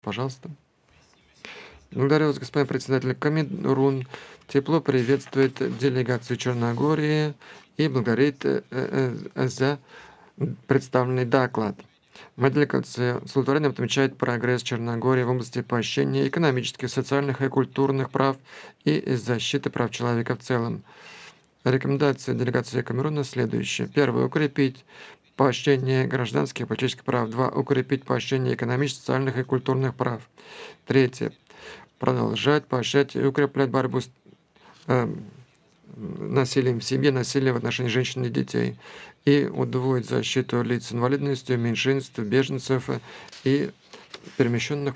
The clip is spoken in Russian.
Пожалуйста. Благодарю вас, господин председатель. Камерун тепло приветствует делегацию Черногории и благодарит за представленный доклад. Моя делегация с удовлетворением отмечает прогресс Черногории в области поощрения экономических, социальных и культурных прав и защиты прав человека в целом. Рекомендация делегации Камеруна следующая. Первое. Укрепить поощрение гражданских и политических прав. Два. Укрепить поощрение экономических, социальных и культурных прав. Третье. Продолжать поощрять и укреплять борьбу с э, насилием в семье, насилием в отношении женщин и детей. И удвоить защиту лиц с инвалидностью, меньшинств, беженцев и перемещенных